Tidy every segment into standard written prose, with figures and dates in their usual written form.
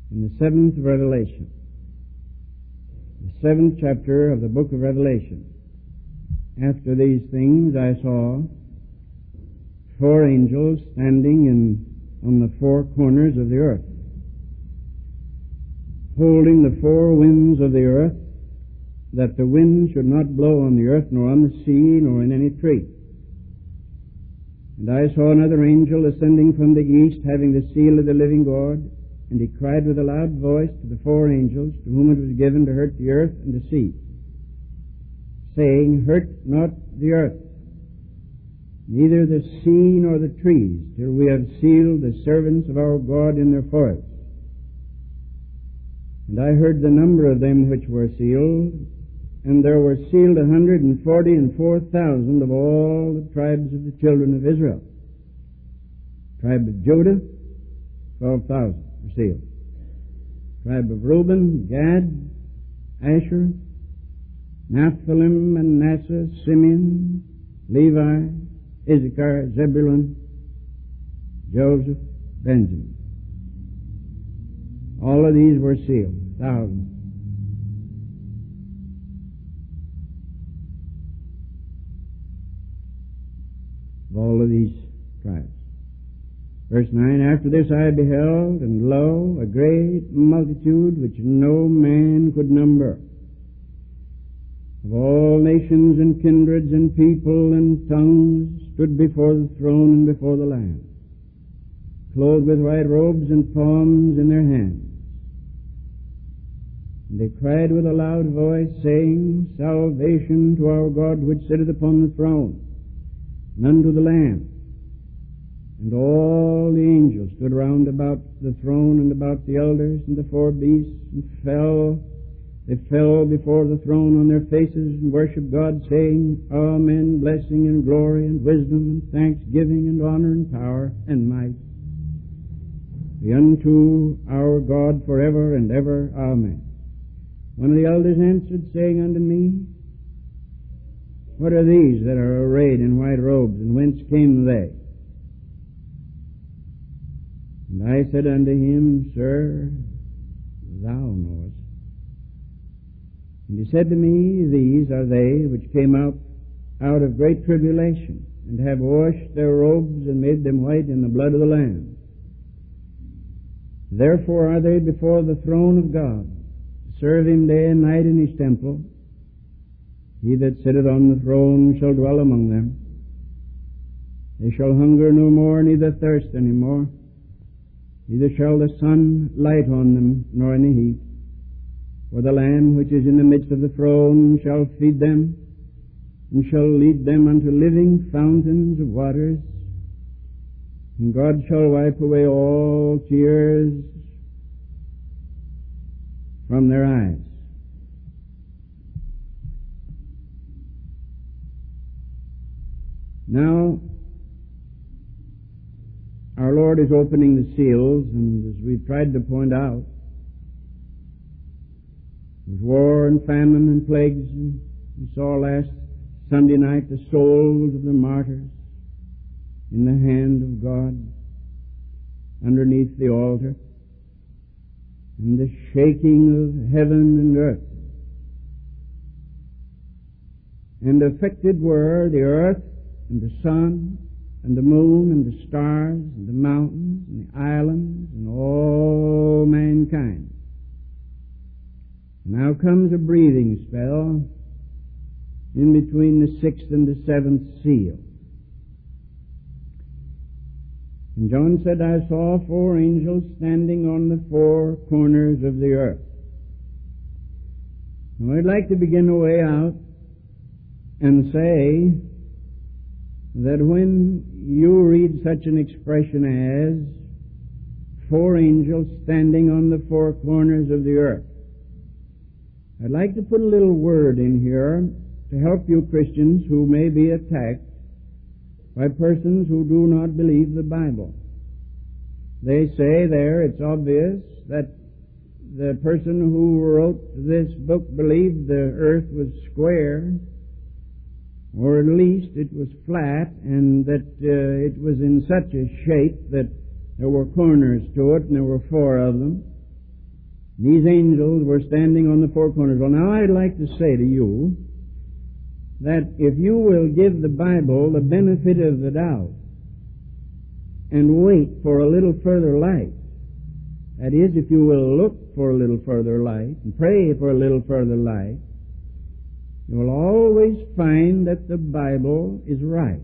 in the 7th Revelation, the 7th chapter of the book of Revelation. After these things I saw 4 angels standing on the 4 corners of the earth, holding the 4 winds of the earth, that the wind should not blow on the earth, nor on the sea, nor in any tree. And I saw another angel ascending from the east, having the seal of the living God, and he cried with a loud voice to the 4 angels, to whom it was given to hurt the earth and the sea, saying, Hurt not the earth, neither the sea nor the trees, till we have sealed the servants of our God in their foreheads. And I heard the number of them which were sealed, and there were sealed 144,000 of all the tribes of the children of Israel. Tribe of Judah, 12,000 were sealed. Tribe of Reuben, Gad, Asher, Naphtali, Manasseh, Simeon, Levi, Issachar, Zebulun, Joseph, Benjamin. All of these were sealed, thousands. All of these tribes. Verse 9, After this I beheld, and lo, a great multitude which no man could number, of all nations and kindreds and people and tongues, stood before the throne and before the Lamb, clothed with white robes and palms in their hands. And they cried with a loud voice, saying, Salvation to our God which sitteth upon the throne, and unto the Lamb. And all the angels stood round about the throne and about the elders and the 4 beasts, and they fell before the throne on their faces and worshipped God, saying, Amen, blessing and glory and wisdom and thanksgiving and honor and power and might be unto our God forever and ever. Amen. One of the elders answered, saying unto me, What are these that are arrayed in white robes, and whence came they? And I said unto him, Sir, thou knowest. And he said to me, These are they which came out of great tribulation, and have washed their robes and made them white in the blood of the Lamb. Therefore are they before the throne of God, to serve him day and night in his temple. He that sitteth on the throne shall dwell among them. They shall hunger no more, neither thirst any more. Neither shall the sun light on them, nor any heat. For the Lamb which is in the midst of the throne shall feed them, and shall lead them unto living fountains of waters. And God shall wipe away all tears from their eyes. Now, our Lord is opening the seals, and as we've tried to point out, there's war and famine and plagues, and we saw last Sunday night the souls of the martyrs in the hand of God underneath the altar, and the shaking of heaven and earth. And affected were the earth and the sun and the moon and the stars and the mountains and the islands and all mankind. Now comes a breathing spell in between the 6th and the 7th seal. And John said, I saw 4 angels standing on the 4 corners of the earth. Now I'd like to begin a way out and say that when you read such an expression as 4 angels standing on the 4 corners of the earth, I'd like to put a little word in here to help you Christians who may be attacked by persons who do not believe the Bible. They say there, it's obvious that the person who wrote this book believed the earth was square, or at least it was flat, and that it was in such a shape that there were corners to it, and there were 4 of them. These angels were standing on the four corners. Well, now I'd like to say to you that if you will give the Bible the benefit of the doubt and wait for a little further light, that is, if you will look for a little further light and pray for a little further light, you will always find that the Bible is right.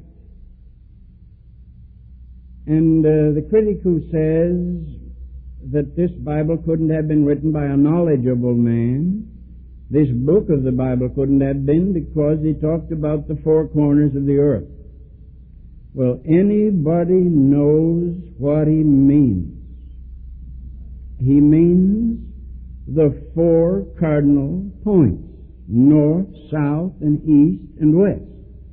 And the critic who says that this Bible couldn't have been written by a knowledgeable man, this book of the Bible couldn't have been because he talked about the four corners of the earth. Well, anybody knows what he means. He means the four cardinal points: north, south, and east, and west.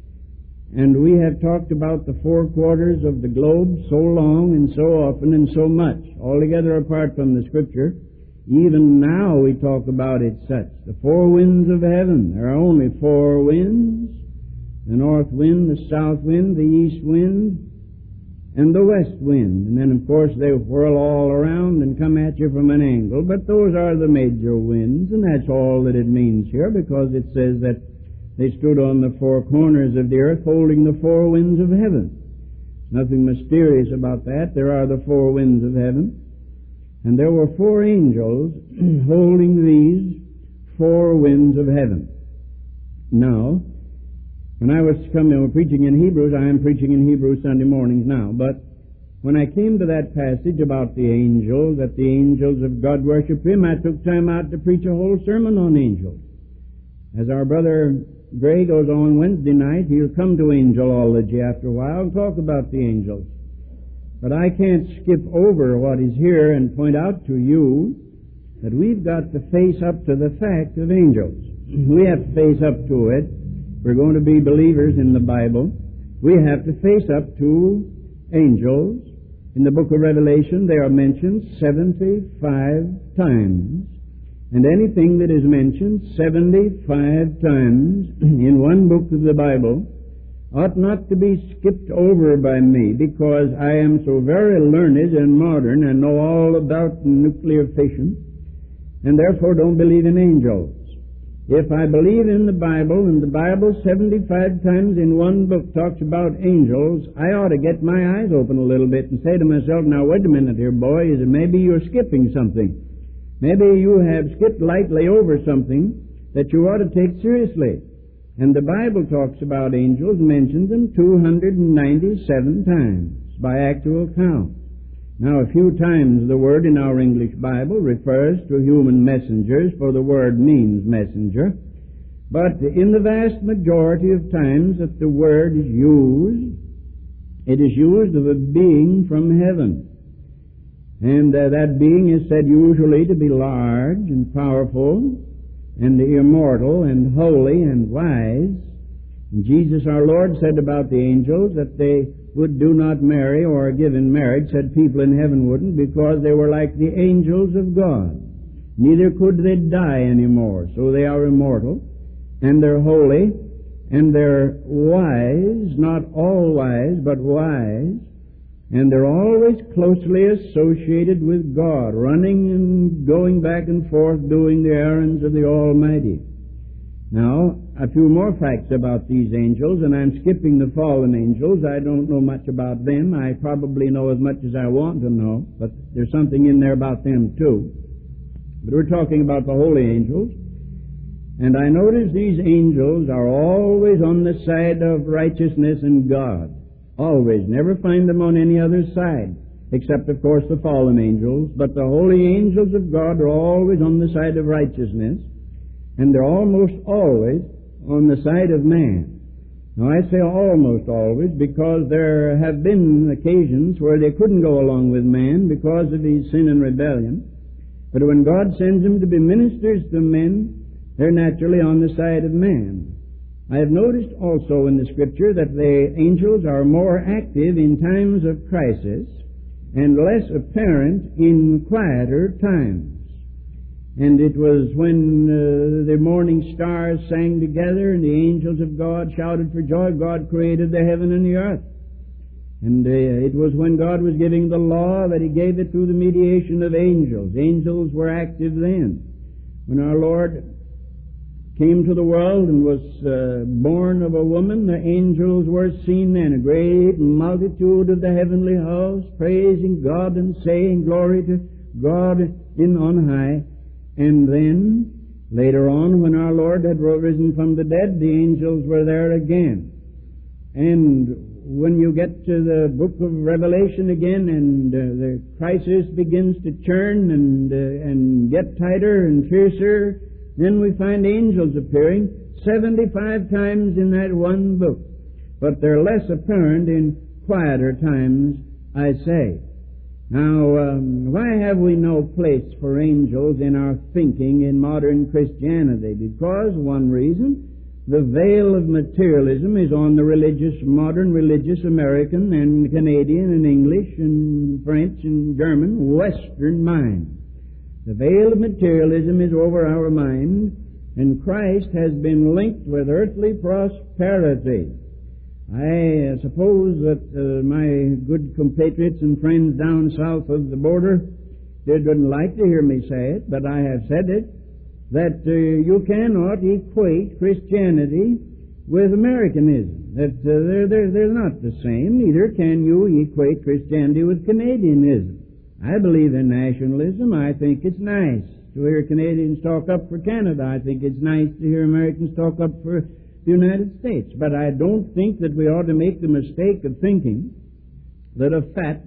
And we have talked about the four quarters of the globe so long and so often and so much, altogether apart from the Scripture. Even now we talk about it such. The four winds of heaven. There are only four winds: the north wind, the south wind, the east wind, and the west wind. And then, of course, they whirl all around and come at you from an angle. But those are the major winds, and that's all that it means here, because it says that they stood on the four corners of the earth holding the four winds of heaven. Nothing mysterious about that. There are the four winds of heaven. And there were four angels holding these four winds of heaven. Now, when I was preaching in Hebrews, I am preaching in Hebrews Sunday mornings now, but when I came to that passage about the angels, that the angels of God worship Him, I took time out to preach a whole sermon on angels. As our brother Gray goes on Wednesday night, he'll come to angelology after a while and talk about the angels. But I can't skip over what is here and point out to you that we've got to face up to the fact of angels. We have to face up to it. We're going to be believers in the Bible. We have to face up to angels. In the book of Revelation, they are mentioned 75 times. And anything that is mentioned 75 times in one book of the Bible ought not to be skipped over by me, because I am so very learned and modern and know all about nuclear fission, and therefore don't believe in angels. If I believe in the Bible, and the Bible 75 times in one book talks about angels, I ought to get my eyes open a little bit and say to myself, now wait a minute here, boy, is it maybe you're skipping something? Maybe you have skipped lightly over something that you ought to take seriously. And the Bible talks about angels, mentions them 297 times by actual count. Now, a few times the word in our English Bible refers to human messengers, for the word means messenger. But in the vast majority of times that the word is used, it is used of a being from heaven. And that being is said usually to be large and powerful and immortal and holy and wise. And Jesus our Lord said about the angels that they do not marry or give in marriage, said people in heaven wouldn't, because they were like the angels of God. Neither could they die anymore. So they are immortal, and they're holy, and they're wise, not all wise, but wise. And they're always closely associated with God, running and going back and forth, doing the errands of the Almighty. Now, a few more facts about these angels, and I'm skipping the fallen angels. I don't know much about them. I probably know as much as I want to know, but there's something in there about them too. But we're talking about the holy angels. And I notice these angels are always on the side of righteousness and God. Always. Never find them on any other side, except, of course, the fallen angels. But the holy angels of God are always on the side of righteousness, and they're almost always on the side of man. Now, I say almost always because there have been occasions where they couldn't go along with man because of his sin and rebellion. But when God sends them to be ministers to men, they're naturally on the side of man. I have noticed also in the Scripture that the angels are more active in times of crisis and less apparent in quieter times. And it was when the morning stars sang together and the angels of God shouted for joy, God created the heaven and the earth. And it was when God was giving the law that He gave it through the mediation of angels. Angels were active then. When our Lord came to the world and was born of a woman, the angels were seen then, a great multitude of the heavenly host, praising God and saying, "Glory to God in on high." And then, later on, when our Lord had risen from the dead, the angels were there again. And when you get to the book of Revelation again, and the crisis begins to churn and get tighter and fiercer, then we find angels appearing 75 times in that one book. But they're less apparent in quieter times, I say. Now, why have we no place for angels in our thinking in modern Christianity? Because, one reason, the veil of materialism is on the modern religious American and Canadian and English and French and German Western mind. The veil of materialism is over our mind, and Christ has been linked with earthly prosperity. I suppose that my good compatriots and friends down south of the border, they wouldn't like to hear me say it, but I have said it, that you cannot equate Christianity with Americanism. That they're not the same. Neither can you equate Christianity with Canadianism. I believe in nationalism. I think it's nice to hear Canadians talk up for Canada. I think it's nice to hear Americans talk up for the United States. But I don't think that we ought to make the mistake of thinking that a fat,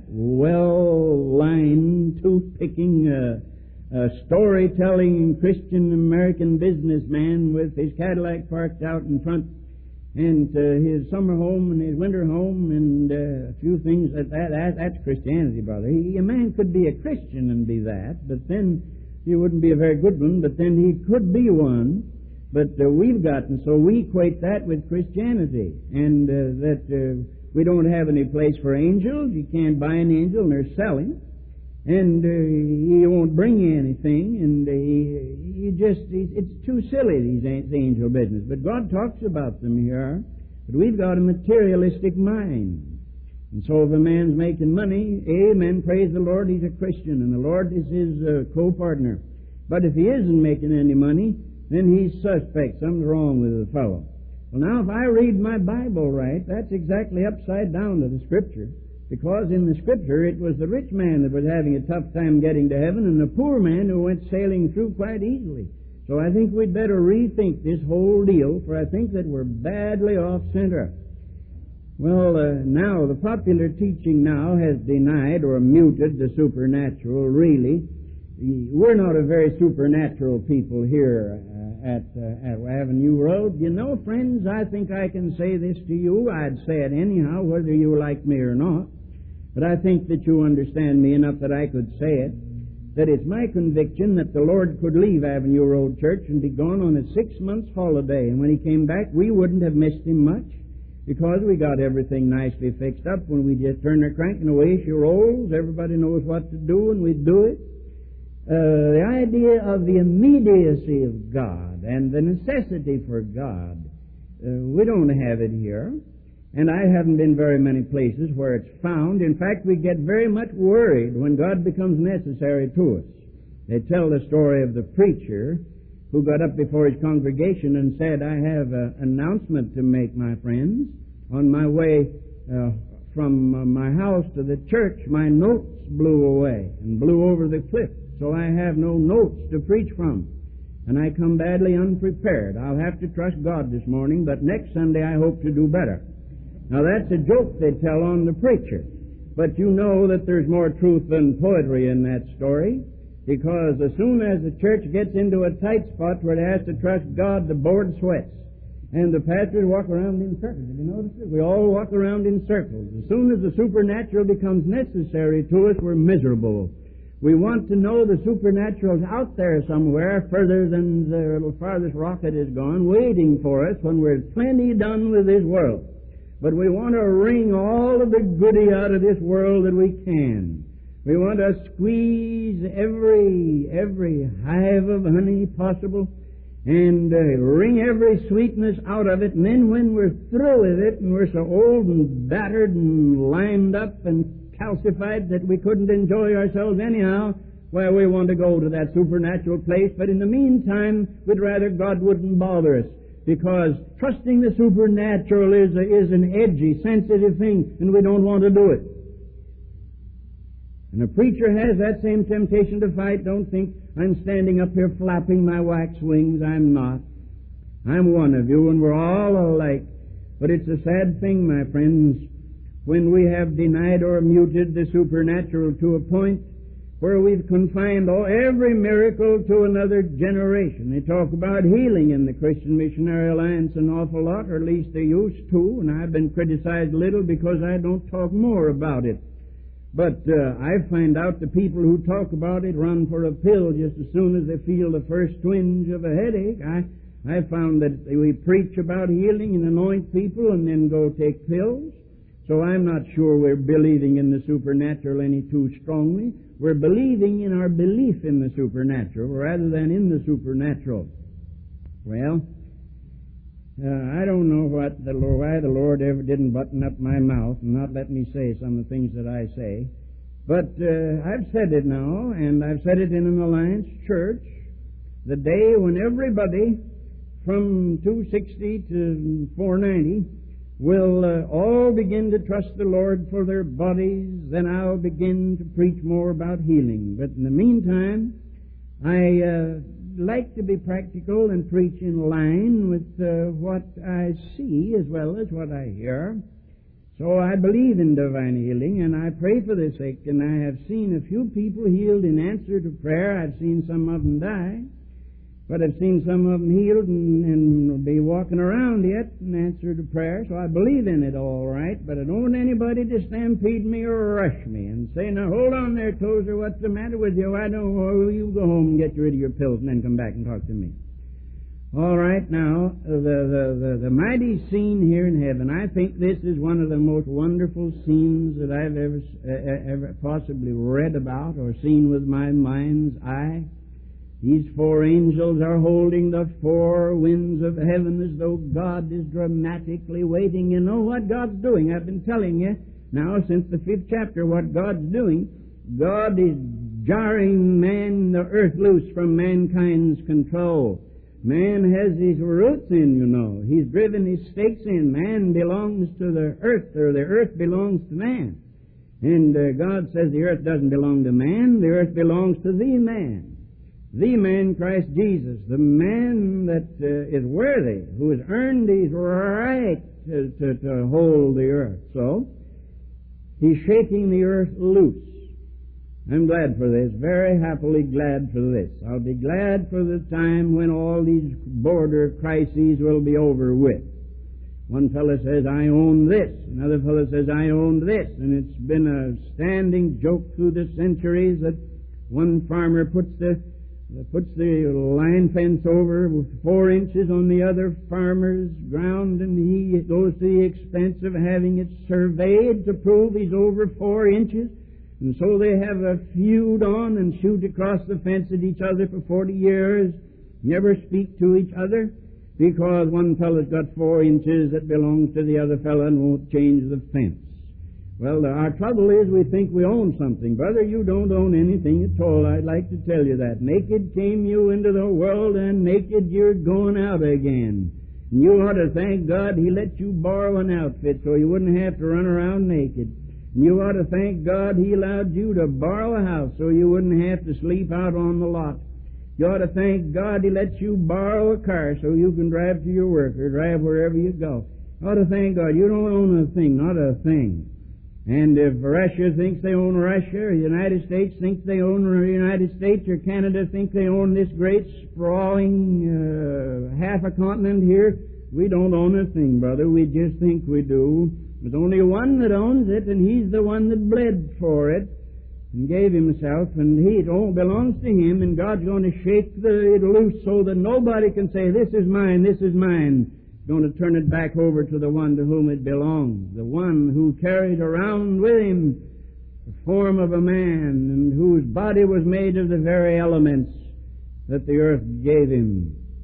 well-lined, tooth-picking, storytelling Christian American businessman with his Cadillac parked out in front and his summer home and his winter home and a few things that's Christianity, brother. A man could be a Christian and be that, but then he wouldn't be a very good one, but then he could be one. But we've gotten, so we equate that with Christianity, and that we don't have any place for angels. You can't buy an angel, and they're selling. And he won't bring you anything, and it's too silly, these angel business. But God talks about them here. But we've got a materialistic mind. And so if a man's making money, amen, praise the Lord, he's a Christian, and the Lord is his co-partner. But if he isn't making any money, then he's suspect. Something's wrong with the fellow. Well, now, if I read my Bible right, that's exactly upside down to the Scripture. Because in the Scripture, it was the rich man that was having a tough time getting to heaven and the poor man who went sailing through quite easily. So I think we'd better rethink this whole deal, for I think that we're badly off center. Well, now, the popular teaching now has denied or muted the supernatural, really. We're not a very supernatural people here at Avenue Road. You know, friends, I think I can say this to you. I'd say it anyhow, whether you like me or not. But I think that you understand me enough that I could say it, that it's my conviction that the Lord could leave Avenue Road Church and be gone on a 6-month holiday. And when He came back, we wouldn't have missed Him much, because we got everything nicely fixed up. When we just turn the crank and away she rolls, everybody knows what to do, and we do it. The idea of the immediacy of God and the necessity for God, we don't have it here. And I haven't been very many places where it's found. In fact, we get very much worried when God becomes necessary to us. They tell the story of the preacher who got up before his congregation and said, "I have an announcement to make, my friends. On my way from my house to the church, my notes blew away and blew over the cliff. So I have no notes to preach from. And I come badly unprepared. I'll have to trust God this morning, but next Sunday I hope to do better." Now that's a joke they tell on the preacher. But you know that there's more truth than poetry in that story, because as soon as the church gets into a tight spot where it has to trust God, the board sweats. And the pastors walk around in circles. Did you notice it? We all walk around in circles. As soon as the supernatural becomes necessary to us, we're miserable. We want to know the supernatural's out there somewhere, further than the farthest rocket is gone, waiting for us when we're plenty done with this world. But we want to wring all of the goody out of this world that we can. We want to squeeze every hive of honey possible and wring every sweetness out of it, and then when we're through with it and we're so old and battered and limed up and calcified that we couldn't enjoy ourselves anyhow, well, we want to go to that supernatural place, but in the meantime, we'd rather God wouldn't bother us, because trusting the supernatural is an edgy, sensitive thing, and we don't want to do it. And a preacher has that same temptation to fight. Don't think I'm standing up here flapping my wax wings. I'm not. I'm one of you, and we're all alike. But it's a sad thing, my friends, when we have denied or muted the supernatural to a point where we've confined every miracle to another generation. They talk about healing in the Christian Missionary Alliance an awful lot, or at least they used to, and I've been criticized a little because I don't talk more about it. But I find out the people who talk about it run for a pill just as soon as they feel the first twinge of a headache. I found that we preach about healing and anoint people and then go take pills. So I'm not sure we're believing in the supernatural any too strongly. We're believing in our belief in the supernatural rather than in the supernatural. Well, I don't know why the Lord ever didn't button up my mouth and not let me say some of the things that I say. But I've said it now, and I've said it in an Alliance church, the day when everybody from 260 to 490 will all begin to trust the Lord for their bodies, then I'll begin to preach more about healing. But in the meantime, I like to be practical and preach in line with what I see as well as what I hear. So I believe in divine healing, and I pray for the sick, and I have seen a few people healed in answer to prayer. I've seen some of them die, but I've seen some of them healed and be walking around yet in answer to prayer. So I believe in it all right, but I don't want anybody to stampede me or rush me and say, now hold on there, Tozer, what's the matter with you? I don't know. You go home and get rid of your pills and then come back and talk to me. All right, now, the mighty scene here in heaven, I think this is one of the most wonderful scenes that I've ever possibly read about or seen with my mind's eye. These four angels are holding the four winds of heaven as though God is dramatically waiting. You know what God's doing? I've been telling you now since the 5th chapter what God's doing. God is jarring the earth loose from mankind's control. Man has his roots in, you know. He's driven his stakes in. Man belongs to the earth, or the earth belongs to man. And God says the earth doesn't belong to man. The earth belongs to the man. The man, Christ Jesus, the man that is worthy, who has earned his right to hold the earth. So, he's shaking the earth loose. I'm glad for this, very happily glad for this. I'll be glad for the time when all these border crises will be over with. One fellow says, I own this. Another fellow says, I own this. And it's been a standing joke through the centuries that one farmer puts the line fence over with 4 inches on the other farmer's ground, and he goes to the expense of having it surveyed to prove he's over 4 inches. And so they have a feud on and shoot across the fence at each other for 40 years, never speak to each other, because one fellow's got 4 inches that belongs to the other fellow and won't change the fence. Well, our trouble is we think we own something. Brother, you don't own anything at all. I'd like to tell you that. Naked came you into the world, and naked you're going out again. And you ought to thank God He let you borrow an outfit so you wouldn't have to run around naked. And you ought to thank God He allowed you to borrow a house so you wouldn't have to sleep out on the lot. You ought to thank God He let you borrow a car so you can drive to your work or drive wherever you go. You ought to thank God. You don't own a thing, not a thing. And if Russia thinks they own Russia, or the United States thinks they own the United States, or Canada thinks they own this great sprawling half a continent here, we don't own a thing, brother. We just think we do. There's only one that owns it, and He's the one that bled for it and gave Himself, and it all belongs to Him, and God's going to shake it loose so that nobody can say, this is mine, this is mine. He's going to turn it back over to the one to whom it belongs, the one who carried around with Him the form of a man, and whose body was made of the very elements that the earth gave Him.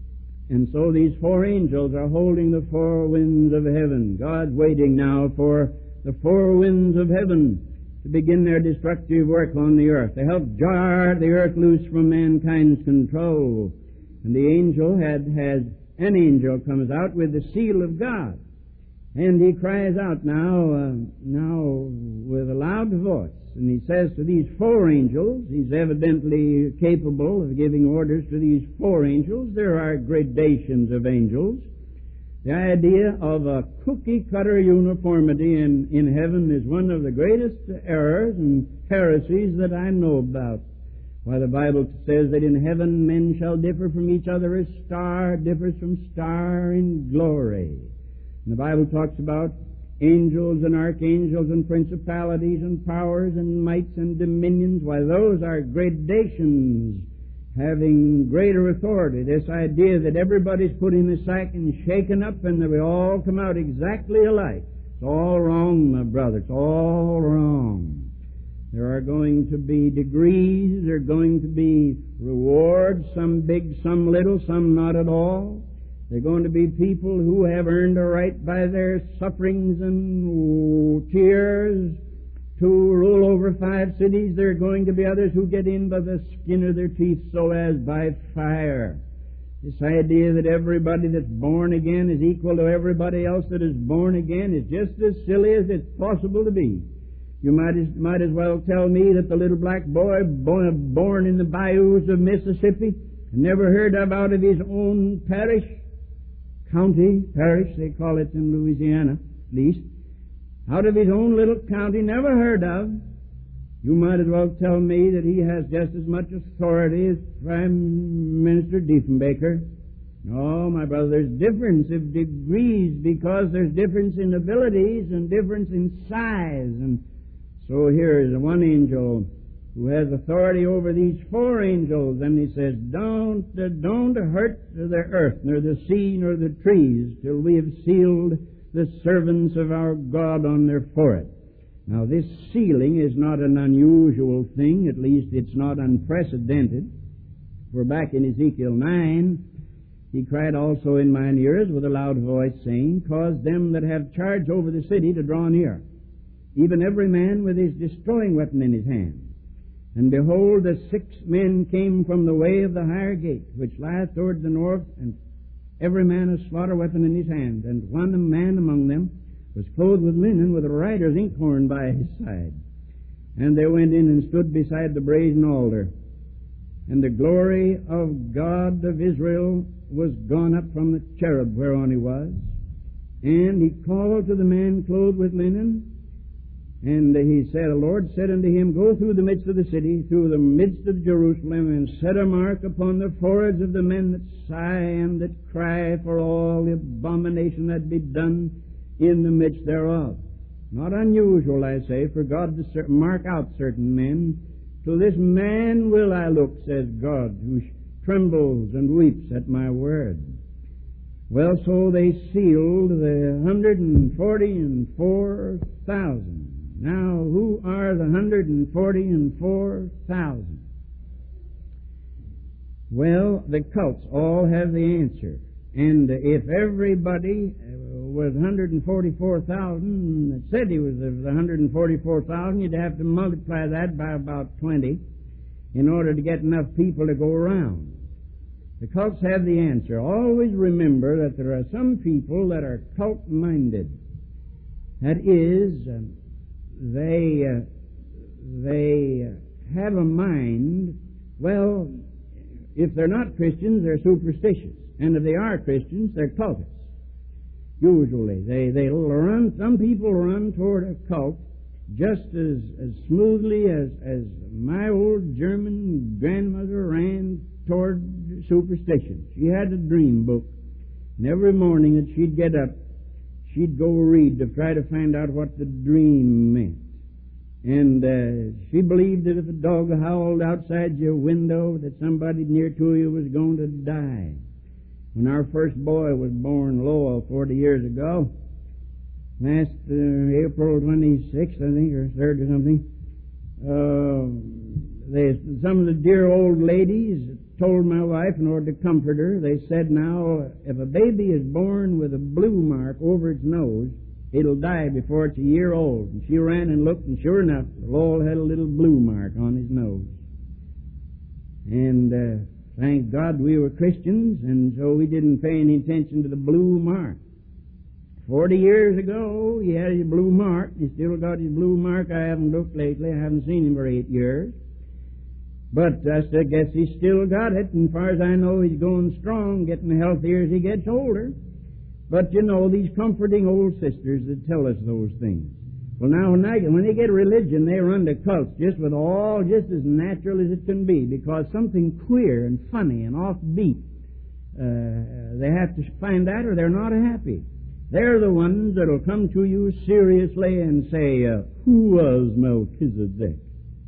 And so these four angels are holding the four winds of heaven. God's waiting now for the four winds of heaven to begin their destructive work on the earth, to help jar the earth loose from mankind's control. And the angel an angel comes out with the seal of God. And he cries out now with a loud voice. And he says to these four angels, he's evidently capable of giving orders to these four angels. There are gradations of angels. The idea of a cookie-cutter uniformity in heaven is one of the greatest errors and heresies that I know about. Why, the Bible says that in heaven men shall differ from each other as star differs from star in glory. And the Bible talks about angels and archangels and principalities and powers and mights and dominions. Why, those are gradations having greater authority. This idea that everybody's put in the sack and shaken up and that we all come out exactly alike. It's all wrong, my brother. It's all wrong. There are going to be degrees. There are going to be rewards, some big, some little, some not at all. There are going to be people who have earned a right by their sufferings and tears to rule over 5 cities. There are going to be others who get in by the skin of their teeth, so as by fire. This idea that everybody that's born again is equal to everybody else that is born again is just as silly as it's possible to be. You might as well tell me that the little black boy born in the bayous of Mississippi and never heard of out of his own parish, parish, they call it in Louisiana, at least, out of his own little county, never heard of. You might as well tell me that he has just as much authority as Prime Minister Diefenbaker. No, my brother, there's difference of degrees because there's difference in abilities and difference in size. And so here is one angel who has authority over these four angels, and he says, don't hurt the earth, nor the sea, nor the trees, till we have sealed the servants of our God on their forehead. Now, this sealing is not an unusual thing, at least it's not unprecedented. We're back in Ezekiel 9. He cried also in mine ears with a loud voice, saying, cause them that have charge over the city to draw near, even every man with his destroying weapon in his hand. And behold, the 6 men came from the way of the higher gate, which lieth toward the north, and every man a slaughter weapon in his hand. And one man among them was clothed with linen, with a writer's inkhorn by his side. And they went in and stood beside the brazen altar. And the glory of God of Israel was gone up from the cherub whereon he was. And he called to the man clothed with linen, and he said, the Lord said unto him, go through the midst of the city, through the midst of Jerusalem, and set a mark upon the foreheads of the men that sigh and that cry for all the abomination that be done in the midst thereof. Not unusual, I say, for God to mark out certain men. To this man will I look, says God, who trembles and weeps at my word. Well, so they sealed the 144,000. Now, who are the 144,000? Well, the cults all have the answer. And if everybody was 144,000 that said he was of the 144,000, you'd have to multiply that by about 20 in order to get enough people to go around. The cults have the answer. Always remember that there are some people that are cult-minded. That is, they have a mind, well, if they're not Christians, they're superstitious. And if they are Christians, they're cultists. Usually. They'll run, some people run toward a cult just as smoothly as my old German grandmother ran toward superstition. She had a dream book, and every morning that she'd get up, she'd go read to try to find out what the dream meant. And she believed that if a dog howled outside your window, that somebody near to you was going to die. When our first boy was born, Lowell, 40 years ago, last April 26th, I think, or 3rd or something, some of the dear old ladies told my wife, in order to comfort her, they said, now, if a baby is born with a blue mark over its nose, it'll die before it's a year old. And she ran and looked, and sure enough, Lowell had a little blue mark on his nose. And thank God we were Christians, and so we didn't pay any attention to the blue mark. 40 years ago, he had his blue mark. He still got his blue mark. I haven't looked lately. I haven't seen him for 8 years. But I guess he's still got it, and as far as I know, he's going strong, getting healthier as he gets older. But, you know, these comforting old sisters that tell us those things. Well, now, when they get religion, they run to cults just as natural as it can be, because something queer and funny and offbeat, they have to find that or they're not happy. They're the ones that'll come to you seriously and say, who was Melchizedek?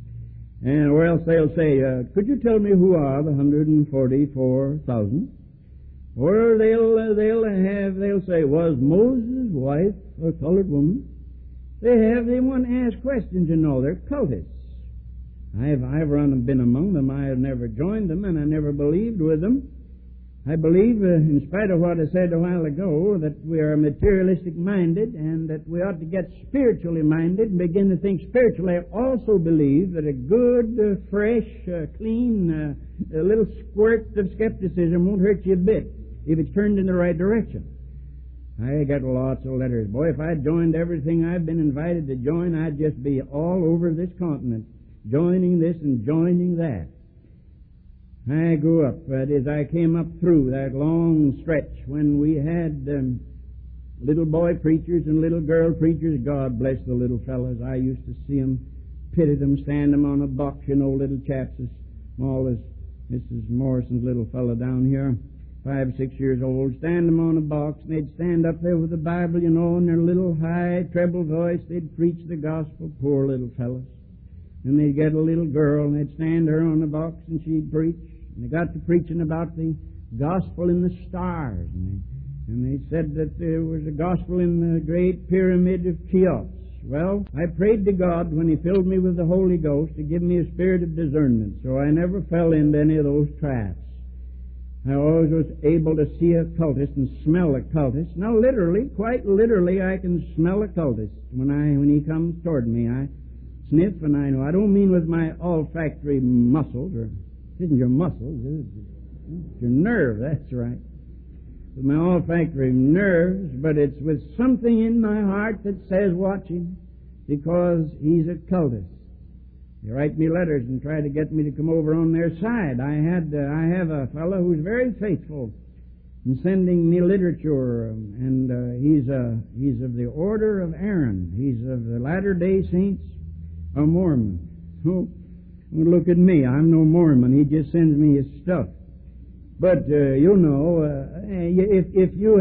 Or else they'll say, could you tell me who are the 144,000? Or they'll say, was Moses' wife a colored woman? They want to ask questions, you know. They're cultists. I've been among them. I have never joined them, and I never believed with them. I believe, in spite of what I said a while ago, that we are materialistic minded and that we ought to get spiritually minded and begin to think spiritually. I also believe that a good, fresh, clean, a little squirt of skepticism won't hurt you a bit if it's turned in the right direction. I got lots of letters. Boy, if I joined everything I've been invited to join, I'd just be all over this continent, joining this and joining that. I grew up, that is, I came up through that long stretch when we had little boy preachers and little girl preachers. God bless the little fellas. I used to see them, pity them, stand them on a box, you know, little chaps as small as Mrs. Morrison's little fella down here, 5, 6 years old, stand them on a box, and they'd stand up there with the Bible, you know, in their little high treble voice. They'd preach the gospel, poor little fellas. And they'd get a little girl, and they'd stand her on the box, and she'd preach. And they got to preaching about the gospel in the stars. And they said that there was a gospel in the great pyramid of Cheops. Well, I prayed to God when He filled me with the Holy Ghost to give me a spirit of discernment, so I never fell into any of those traps. I always was able to see a cultist and smell a cultist. Now, literally, quite literally, I can smell a cultist when he comes toward me. I sniff, and I know. I don't mean with my olfactory muscles, or it isn't your muscles, it's your nerve, that's right. With my olfactory nerves, but it's with something in my heart that says watch him, because he's a cultist. They write me letters and try to get me to come over on their side. I have a fellow who's very faithful in sending me literature, and he's of the Order of Aaron. He's of the Latter-day Saints, a Mormon. Oh, look at me. I'm no Mormon. He just sends me his stuff. But you know, if you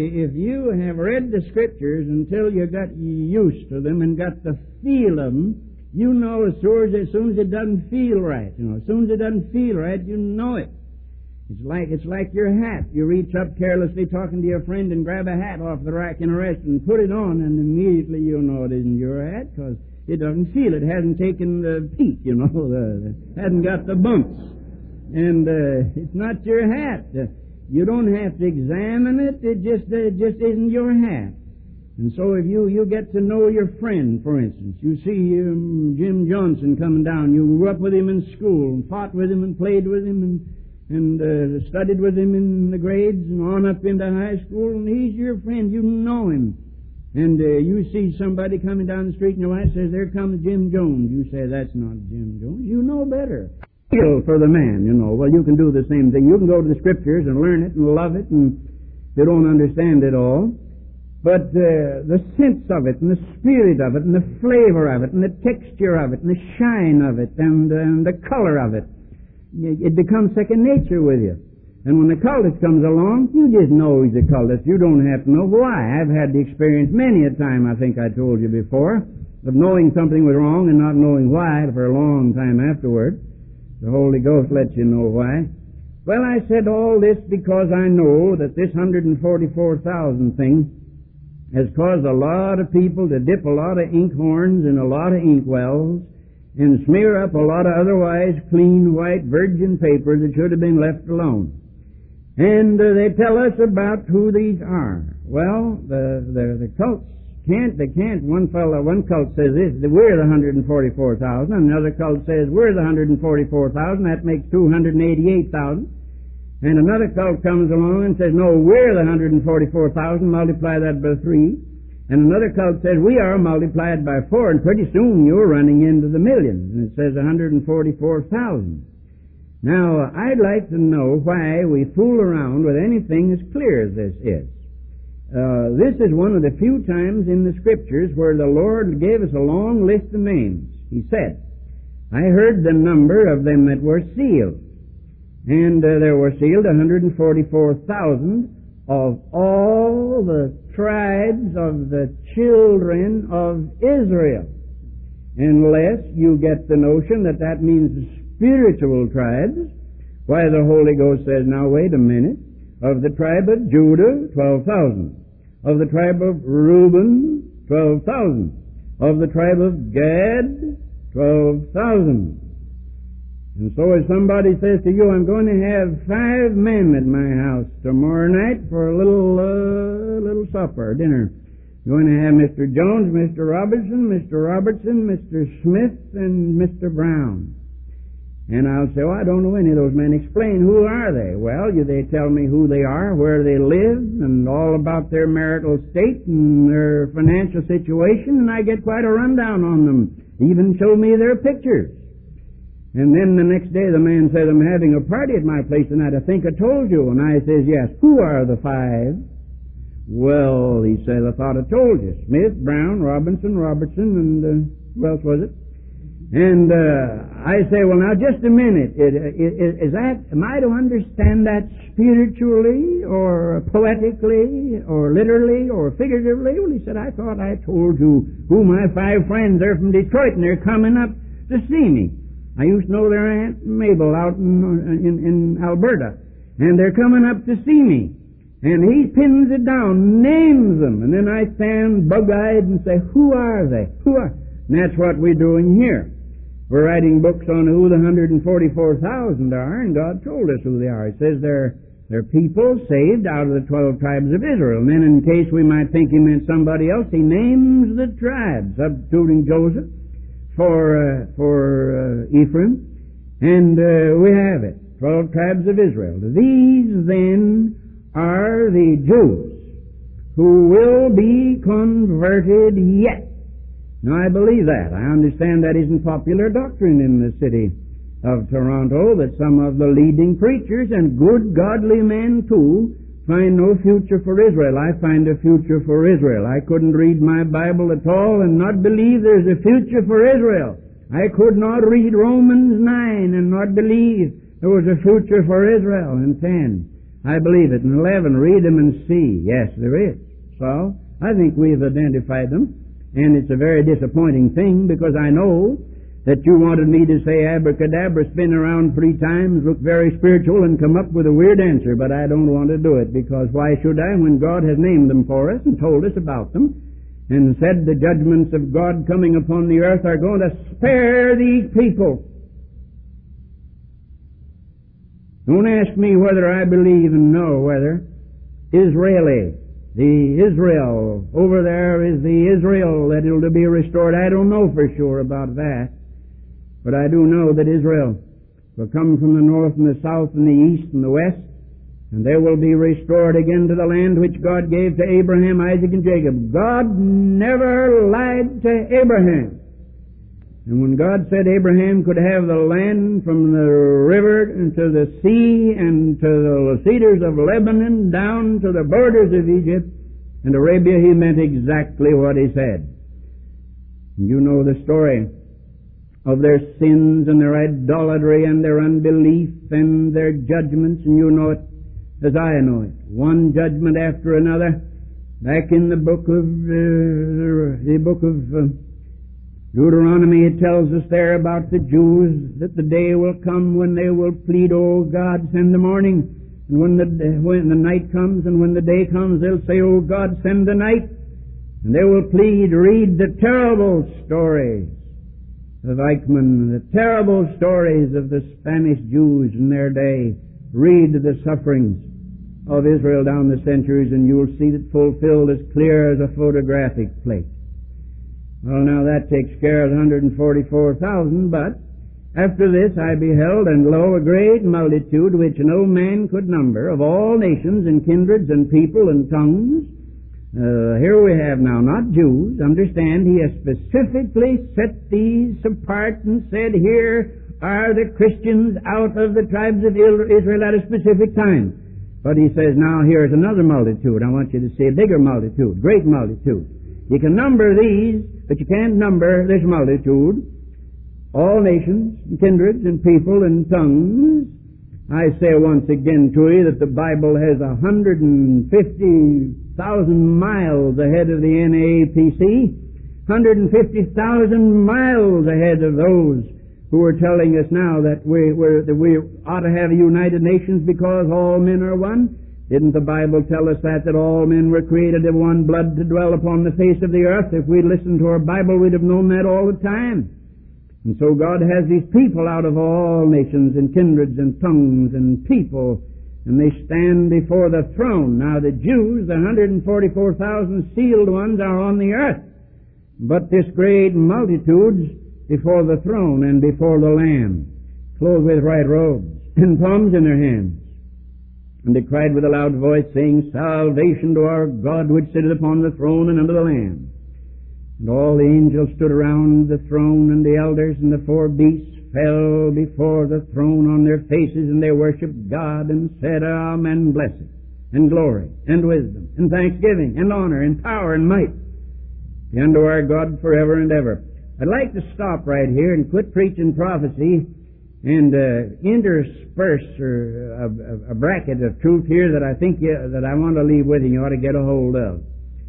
have read the Scriptures until you got used to them and got the feel of them, you know as soon as it doesn't feel right. You know, as soon as it doesn't feel right, you know it. It's like your hat. You reach up carelessly talking to your friend and grab a hat off the rack in a restaurant and put it on, and immediately you know it isn't your hat because it doesn't feel. It hasn't taken the peak, you know, hasn't got the bumps. And it's not your hat. You don't have to examine it. It just isn't your hat. And so if you get to know your friend, for instance, you see Jim Johnson coming down, you grew up with him in school and fought with him and played with him and studied with him in the grades and on up into high school, and he's your friend. You know him. And you see somebody coming down the street and your wife says, there comes Jim Jones. You say, that's not Jim Jones. You know better. Feel for the man, you know. Well, you can do the same thing. You can go to the Scriptures and learn it and love it, and you don't understand it all. But the sense of it, and the spirit of it, and the flavor of it, and the texture of it, and the shine of it, and the color of it, it becomes second nature with you. And when the cultist comes along, you just know he's a cultist. You don't have to know why. I've had the experience many a time, I think I told you before, of knowing something was wrong and not knowing why for a long time afterward. The Holy Ghost lets you know why. Well, I said all this because I know that this 144,000 thing has caused a lot of people to dip a lot of ink horns in a lot of ink wells and smear up a lot of otherwise clean, white, virgin paper that should have been left alone. And they tell us about who these are. Well, the cults can't. One cult says this, that we're the 144,000. Another cult says we're the 144,000. That makes 288,000. And another cult comes along and says, no, we're the 144,000. Multiply that by 3. And another cult says, we are multiplied by 4. And pretty soon you're running into the millions. And it says 144,000. Now, I'd like to know why we fool around with anything as clear as this is. This is one of the few times in the Scriptures where the Lord gave us a long list of names. He said, I heard the number of them that were sealed. And there were sealed 144,000 of all the tribes of the children of Israel. Unless you get the notion that that means spiritual tribes, why the Holy Ghost says, now wait a minute, of the tribe of Judah, 12,000. Of the tribe of Reuben, 12,000. Of the tribe of Gad, 12,000. And so if somebody says to you, I'm going to have 5 men at my house tomorrow night for a little supper, dinner. I'm going to have Mr. Jones, Mr. Robertson, Mr. Smith, and Mr. Brown. And I'll say, I don't know any of those men. Explain, who are they? Well, they tell me who they are, where they live, and all about their marital state and their financial situation, and I get quite a rundown on them. Even show me their pictures. And then the next day the man says, I'm having a party at my place tonight. I think I told you. And I says, yes. Who are the 5? Well, he said, I thought I told you. Smith, Brown, Robertson, and who else was it? And I say, well, now, just a minute. Am I to understand that spiritually or poetically or literally or figuratively? Well, he said, I thought I told you who my 5 friends are from Detroit, and they're coming up to see me. I used to know their Aunt Mabel out in Alberta, and they're coming up to see me. And he pins it down, names them, and then I stand bug-eyed and say, who are they? Who are? And that's what we're doing here. We're writing books on who the 144,000 are, and God told us who they are. It says they're people saved out of the 12 tribes of Israel. And then in case we might think he meant somebody else, he names the tribes, substituting Joseph for Ephraim, and we have it, 12 tribes of Israel. These then are the Jews who will be converted yet. Now I believe that. I understand that isn't popular doctrine in the city of Toronto, that some of the leading preachers and good godly men too find no future for Israel. I find a future for Israel. I couldn't read my Bible at all and not believe there's a future for Israel. I could not read Romans 9 and not believe there was a future for Israel. And 10, I believe it. And 11, read them and see. Yes, there is. So, I think we've identified them. And it's a very disappointing thing, because I know that you wanted me to say abracadabra, spin around 3 times, look very spiritual, and come up with a weird answer, but I don't want to do it, because why should I, when God has named them for us and told us about them, and said the judgments of God coming upon the earth are going to spare these people. Don't ask me whether I believe and know whether Israeli, the Israel over there is the Israel that will be restored. I don't know for sure about that. But I do know that Israel will come from the north and the south and the east and the west, and they will be restored again to the land which God gave to Abraham, Isaac, and Jacob. God never lied to Abraham. And when God said Abraham could have the land from the river and to the sea and to the cedars of Lebanon down to the borders of Egypt and Arabia, he meant exactly what he said. You know the story of their sins and their idolatry and their unbelief and their judgments, and you know it as I know it. One judgment after another. Back in the book of Deuteronomy, it tells us there about the Jews that the day will come when they will plead, "Oh God, send the morning." And when the night comes and when the day comes, they'll say, "Oh God, send the night." And they will plead, read the terrible stories of Eichmann, the terrible stories of the Spanish Jews in their day. Read the sufferings of Israel down the centuries, and you'll see it fulfilled as clear as a photographic plate. Well, now that takes care of 144,000, but after this I beheld, and lo, a great multitude which no man could number, of all nations and kindreds and people and tongues. Here we have now, not Jews. Understand, he has specifically set these apart and said, here are the Christians out of the tribes of Israel at a specific time. But he says, now here's another multitude. I want you to see a bigger multitude, great multitude. You can number these, but you can't number this multitude. All nations, and kindreds, and people, and tongues. I say once again to you that the Bible has 150,000 miles ahead of the NAAPC, 150,000 miles ahead of those who are telling us now that we ought to have a United Nations because all men are one. Didn't the Bible tell us that all men were created of one blood to dwell upon the face of the earth? If we'd listened to our Bible, we'd have known that all the time. And so God has these people out of all nations and kindreds and tongues and people, and they stand before the throne. Now the Jews, the 144,000 sealed ones, are on the earth, but this great multitude's before the throne and before the Lamb, clothed with white robes and palms in their hands. And they cried with a loud voice, saying, Salvation to our God which sitteth upon the throne and unto the Lamb. And all the angels stood around the throne, and the elders and the four beasts fell before the throne on their faces, and they worshipped God, and said, Amen, blessing, and glory, and wisdom, and thanksgiving, and honor, and power, and might be unto our God forever and ever. I'd like to stop right here and quit preaching prophecy and intersperse a bracket of truth here that I think that I want to leave with you. You ought to get a hold of.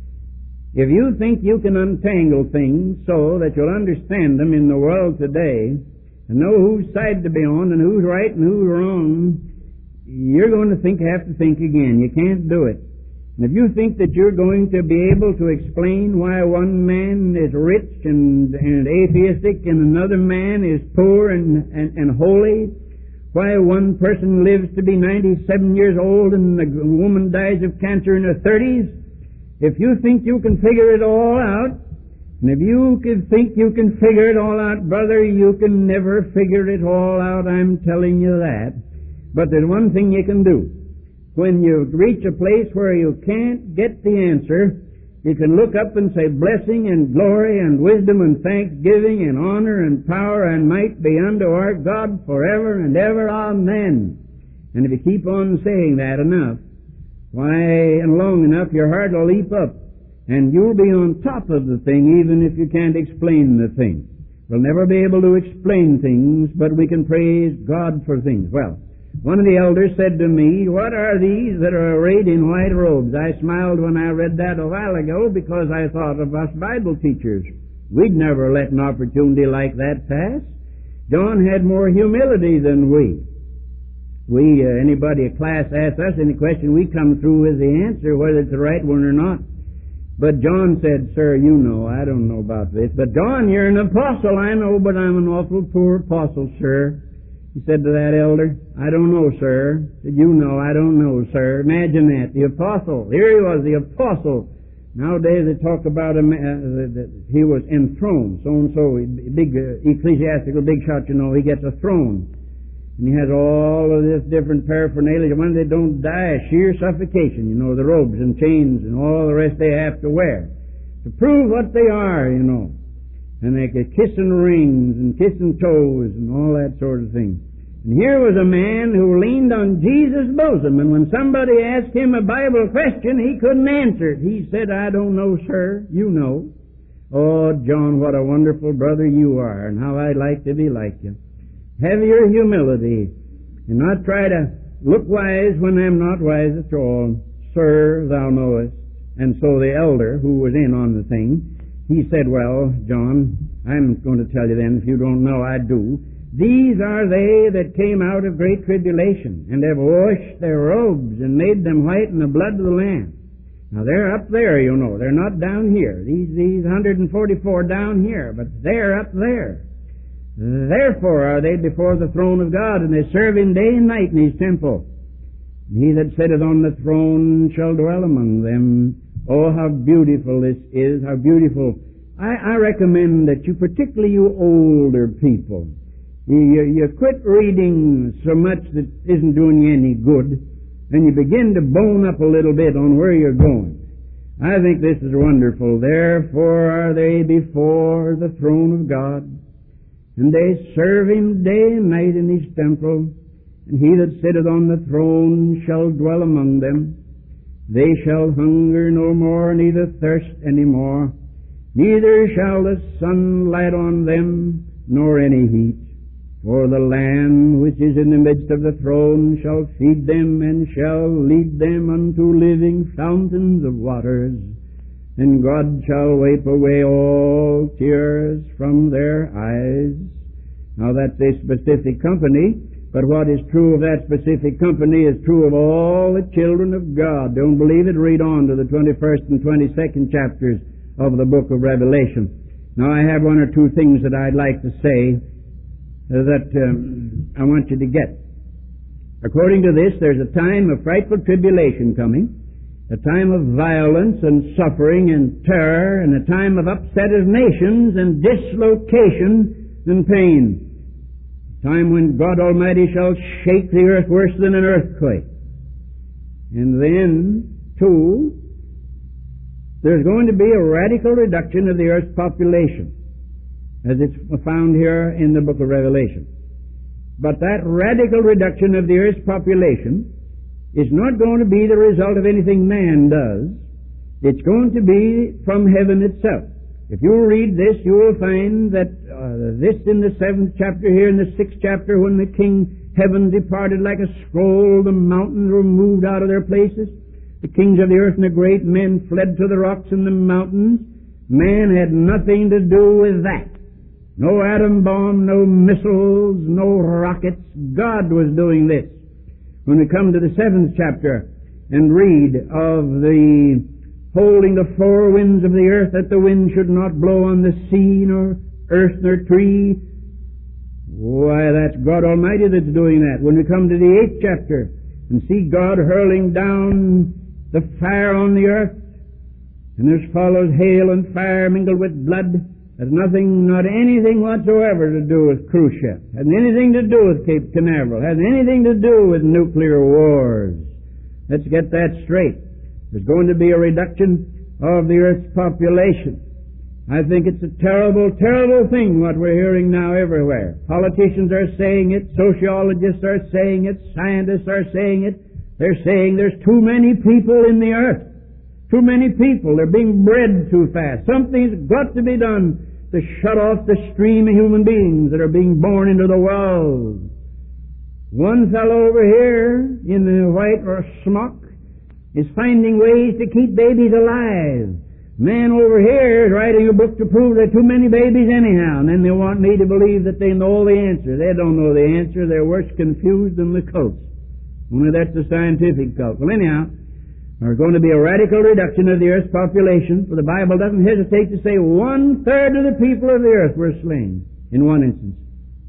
If you think you can untangle things so that you'll understand them in the world today and know whose side to be on and who's right and who's wrong, you're going to have to think again. You can't do it. And if you think that you're going to be able to explain why one man is rich and atheistic and another man is poor and holy, why one person lives to be 97 years old and a woman dies of cancer in her 30s, if you think you can figure it all out, and if you think you can figure it all out, brother, you can never figure it all out, I'm telling you that. But there's one thing you can do. When you reach a place where you can't get the answer, you can look up and say, Blessing and glory and wisdom and thanksgiving and honor and power and might be unto our God forever and ever. Amen. And if you keep on saying that enough, why, and long enough, your heart will leap up, and you'll be on top of the thing, even if you can't explain the thing. We'll never be able to explain things, but we can praise God for things. Well, one of the elders said to me, What are these that are arrayed in white robes? I smiled when I read that a while ago because I thought of us Bible teachers. We'd never let an opportunity like that pass. John had more humility than we. Anybody, a class asks us any question, we come through with the answer, whether it's the right one or not. But John said, Sir, you know, I don't know about this. But John, you're an apostle, I know, but I'm an awful poor apostle, sir. He said to that elder, I don't know, sir. He said, you know, I don't know, sir. Imagine that, the apostle. Here he was, the apostle. Nowadays they talk about him, that he was enthroned, so-and-so, big ecclesiastical big shot, you know, he gets a throne. And he has all of this different paraphernalia. When they don't die of sheer suffocation, you know, the robes and chains and all the rest they have to wear to prove what they are, you know. And they get kissing rings and kissing toes and all that sort of thing. And here was a man who leaned on Jesus' bosom, and when somebody asked him a Bible question, he couldn't answer it. He said, I don't know, sir. You know. Oh, John, what a wonderful brother you are, and how I'd like to be like you. Have your humility, and not try to look wise when I'm not wise at all. Sir, thou knowest. And so the elder, who was in on the thing, he said, Well, John, I'm going to tell you then, if you don't know, I do. These are they that came out of great tribulation, and have washed their robes, and made them white in the blood of the Lamb. Now they're up there, you know. They're not down here. These 144 down here, but they're up there. Therefore are they before the throne of God, and they serve him day and night in his temple. And he that sitteth on the throne shall dwell among them. Oh, how beautiful this is, how beautiful. I recommend that you, particularly you older people, you quit reading so much that isn't doing you any good, and you begin to bone up a little bit on where you're going. I think this is wonderful. Therefore are they before the throne of God, and they serve him day and night in his temple. And he that sitteth on the throne shall dwell among them. They shall hunger no more, neither thirst any more. Neither shall the sun light on them, nor any heat. For the Lamb which is in the midst of the throne shall feed them, and shall lead them unto living fountains of waters. And God shall wipe away all tears from their eyes. Now that's a specific company, but what is true of that specific company is true of all the children of God. Don't believe it? Read on to the 21st and 22nd chapters of the book of Revelation. Now I have one or two things that I'd like to say that I want you to get. According to this, there's a time of frightful tribulation coming, a time of violence and suffering and terror, and a time of upset of nations and dislocation and pain. Time when God Almighty shall shake the earth worse than an earthquake. And then, too, there's going to be a radical reduction of the earth's population, as it's found here in the book of Revelation. But that radical reduction of the earth's population is not going to be the result of anything man does. It's going to be from heaven itself. If you read this, you will find that this in the 7th chapter, here in the 6th chapter, when the king heaven departed like a scroll, the mountains were moved out of their places. The kings of the earth and the great men fled to the rocks and the mountains. Man had nothing to do with that. No atom bomb, no missiles, no rockets. God was doing this. When we come to the 7th chapter and read of the holding the four winds of the earth, that the wind should not blow on the sea, nor earth, nor tree. Why, that's God Almighty that's doing that. When we come to the 8th chapter and see God hurling down the fire on the earth, and there's follows hail and fire mingled with blood, has nothing, not anything whatsoever to do with cruise ships, has anything to do with Cape Canaveral, has anything to do with nuclear wars. Let's get that straight. There's going to be a reduction of the earth's population. I think it's a terrible, terrible thing what we're hearing now everywhere. Politicians are saying it, sociologists are saying it, scientists are saying it. They're saying there's too many people in the earth. Too many people. They're being bred too fast. Something's got to be done to shut off the stream of human beings that are being born into the world. One fellow over here in the white or smock is finding ways to keep babies alive. Man over here is writing a book to prove there are too many babies anyhow, and then they want me to believe that they know the answer. They don't know the answer. They're worse confused than the cults. Only that's the scientific cult. Well, anyhow, there's going to be a radical reduction of the earth's population, for the Bible doesn't hesitate to say 1/3 of the people of the earth were slain in one instance.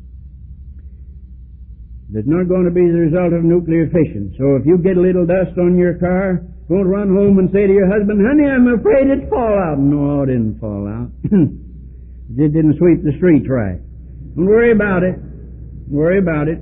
It's not going to be the result of nuclear fission. So if you get a little dust on your car, don't run home and say to your husband, "Honey, I'm afraid it'll fall out." No, it didn't fall out. It just didn't sweep the streets right. Don't worry about it. Don't worry about it.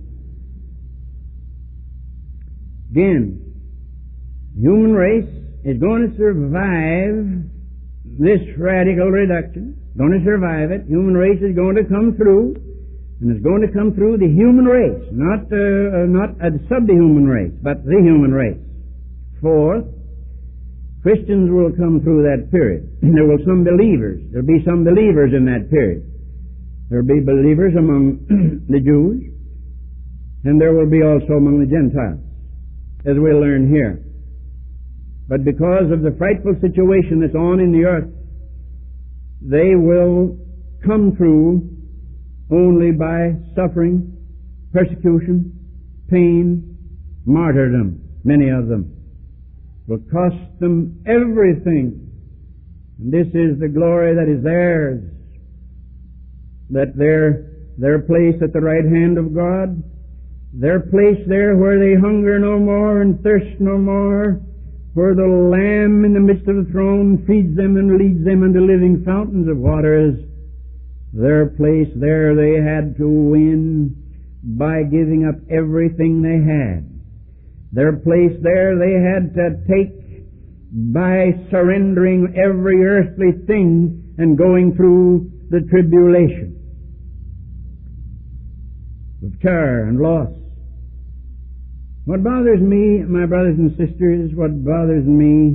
Again, the human race is going to survive this radical reduction. Going to survive it. Human race is going to come through. And it's going to come through the human race, not a subhuman race, but the human race. Fourth, Christians will come through that period. There will some believers. There'll be some believers in that period. There'll be believers among the Jews, and there will be also among the Gentiles, as we'll learn here. But because of the frightful situation that's on in the earth, they will come through only by suffering, persecution, pain, martyrdom. Many of them will cost them everything. And this is the glory that is theirs, that their their place at the right hand of God, their place there where they hunger no more and thirst no more, where the Lamb in the midst of the throne feeds them and leads them into living fountains of waters. Their place there they had to win by giving up everything they had. Their place there they had to take by surrendering every earthly thing and going through the tribulation of terror and loss. What bothers me, my brothers and sisters, what bothers me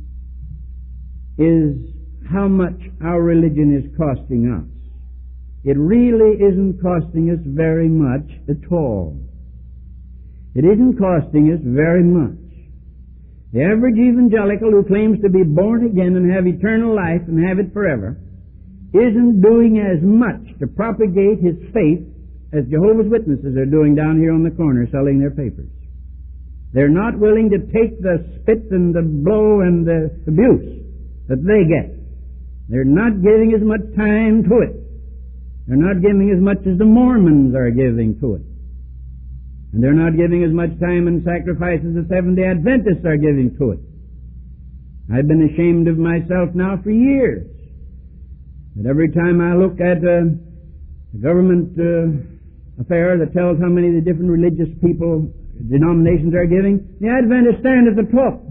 is how much our religion is costing us. It really isn't costing us very much at all. It isn't costing us very much. The average evangelical who claims to be born again and have eternal life and have it forever isn't doing as much to propagate his faith as Jehovah's Witnesses are doing down here on the corner selling their papers. They're not willing to take the spit and the blow and the abuse that they get. They're not giving as much time to it. They're not giving as much as the Mormons are giving to it. And they're not giving as much time and sacrifice as the Seventh-day Adventists are giving to it. I've been ashamed of myself now for years. That every time I look at a government affair that tells how many of the different religious people, denominations are giving, the Adventists stand at the top.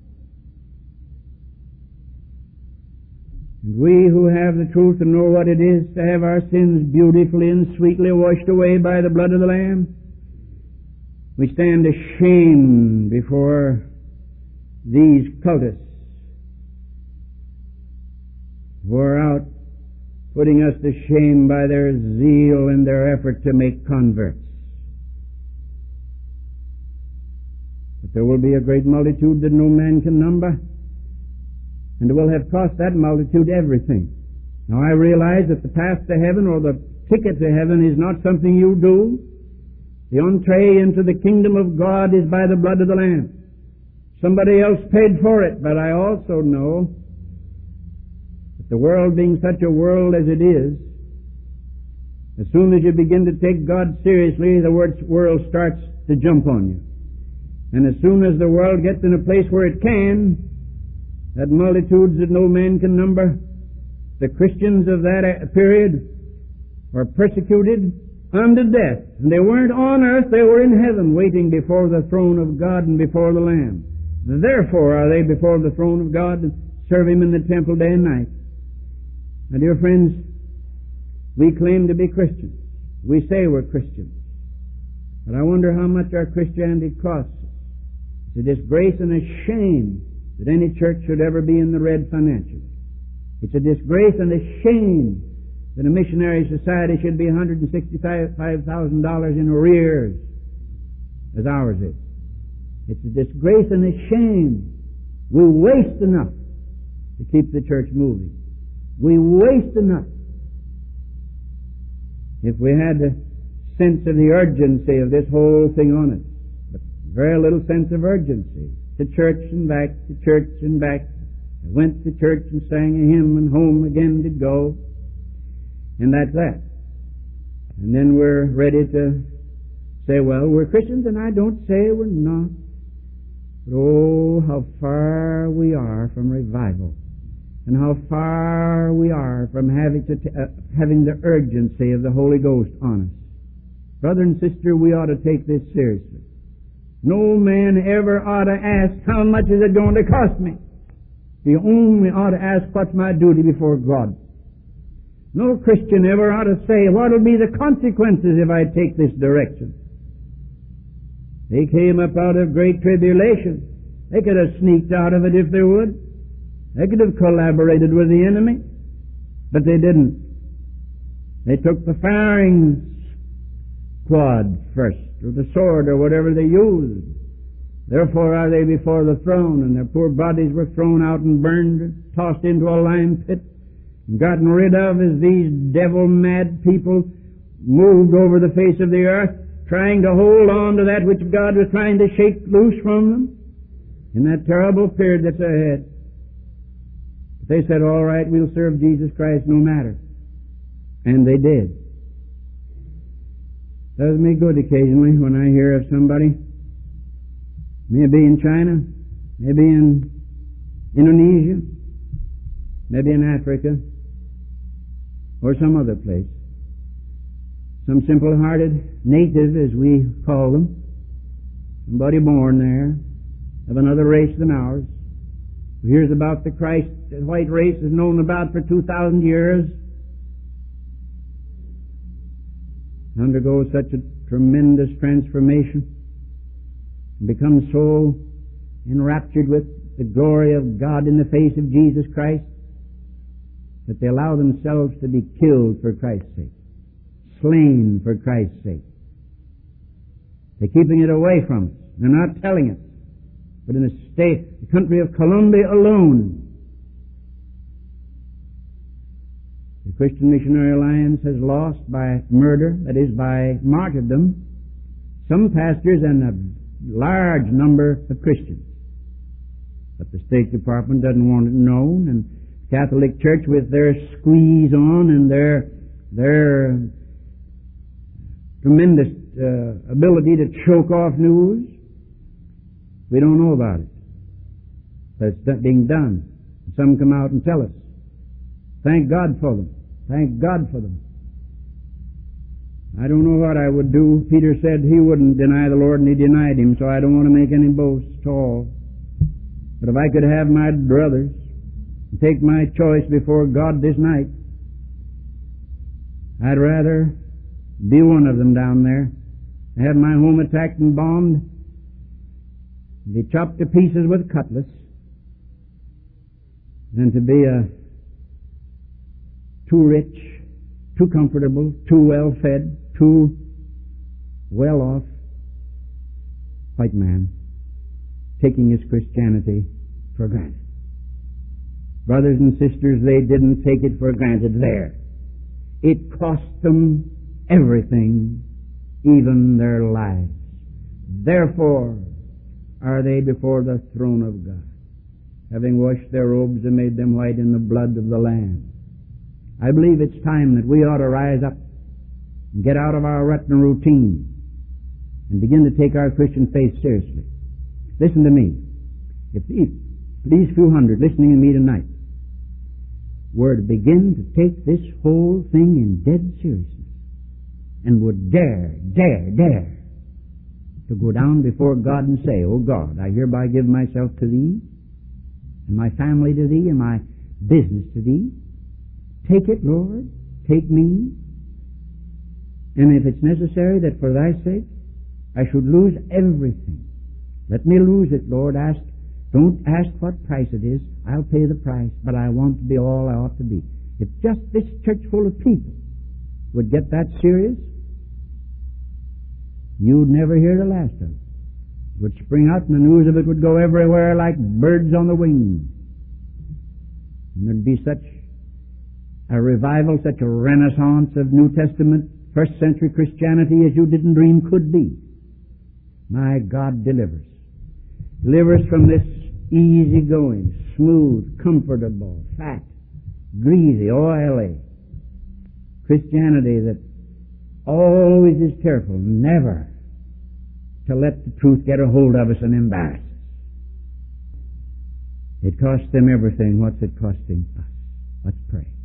And we who have the truth and know what it is to have our sins beautifully and sweetly washed away by the blood of the Lamb, we stand ashamed before these cultists who are out putting us to shame by their zeal and their effort to make converts. But there will be a great multitude that no man can number, and it will have cost that multitude everything. Now I realize that the path to heaven or the ticket to heaven is not something you do. The entree into the kingdom of God is by the blood of the Lamb. Somebody else paid for it, but I also know that the world being such a world as it is, as soon as you begin to take God seriously, the world starts to jump on you. And as soon as the world gets in a place where it can, that multitudes that no man can number, the Christians of that period were persecuted unto death. And they weren't on earth, they were in heaven, waiting before the throne of God and before the Lamb. Therefore are they before the throne of God and serve Him in the temple day and night. My dear friends, we claim to be Christians. We say we're Christians. But I wonder how much our Christianity costs us. It's a disgrace and a shame that any church should ever be in the red financially. It's a disgrace and a shame that a missionary society should be $165,000 in arrears, as ours is. It's a disgrace and a shame. We waste enough to keep the church moving. We waste enough. If we had a sense of the urgency of this whole thing on us, but very little sense of urgency. To church and back, to church and back. I went to church and sang a hymn and home again did go. And that's that. And then we're ready to say, well, we're Christians, and I don't say we're not. But oh, how far we are from revival. And how far we are from having the urgency of the Holy Ghost on us. Brother and sister, we ought to take this seriously. No man ever ought to ask, how much is it going to cost me? He only ought to ask, what's my duty before God? No Christian ever ought to say, what will be the consequences if I take this direction? They came up out of great tribulation. They could have sneaked out of it if they would. They could have collaborated with the enemy, but they didn't. They took the firing squad first, or the sword, or whatever they used. Therefore are they before the throne, and their poor bodies were thrown out and burned, tossed into a lime pit, and gotten rid of as these devil-mad people moved over the face of the earth, trying to hold on to that which God was trying to shake loose from them in that terrible period that's ahead. But they said, all right, we'll serve Jesus Christ no matter. And they did. Does me good occasionally when I hear of somebody, maybe in China, maybe in Indonesia, maybe in Africa, or some other place. Some simple-hearted native, as we call them, somebody born there, of another race than ours, who hears about the Christ the white race is known about for 2,000 years, undergoes such a tremendous transformation, and becomes so enraptured with the glory of God in the face of Jesus Christ that they allow themselves to be killed for Christ's sake, slain for Christ's sake. They're keeping it away from us. They're not telling us. But in the country of Colombia alone, the Christian Missionary Alliance has lost by murder, that is, by martyrdom, some pastors and a large number of Christians. But the State Department doesn't want it known, and the Catholic Church, with their squeeze on and their tremendous ability to choke off news, we don't know about it. But it's being done. Some come out and tell us. Thank God for them. Thank God for them. I don't know what I would do. Peter said he wouldn't deny the Lord, and he denied him, so I don't want to make any boasts at all. But if I could have my druthers and take my choice before God this night, I'd rather be one of them down there, have my home attacked and bombed, be chopped to pieces with cutlass, than to be too rich, too comfortable, too well fed, too well off white man, taking his Christianity for granted. Brothers and sisters, they didn't take it for granted there. It cost them everything, even their lives. Therefore are they before the throne of God, having washed their robes and made them white in the blood of the Lamb. I believe it's time that we ought to rise up and get out of our rut and routine and begin to take our Christian faith seriously. Listen to me. If these few hundred listening to me tonight were to begin to take this whole thing in dead seriousness and would dare to go down before God and say, "Oh God, I hereby give myself to Thee, and my family to Thee, and my business to Thee. Take it, Lord, take me. And if it's necessary that for Thy sake I should lose everything, let me lose it, Lord. Don't ask what price it is. I'll pay the price, but I want to be all I ought to be." If just this church full of people would get that serious, you'd never hear the last of it. It would spring out and the news of it would go everywhere like birds on the wing. And there'd be such a revival, such a renaissance of New Testament, first century Christianity as you didn't dream could be. My God, deliver us. Deliver us from this easy-going, smooth, comfortable, fat, greasy, oily Christianity that always is careful never to let the truth get a hold of us and embarrass us. It cost them everything. What's it costing us? Let's pray.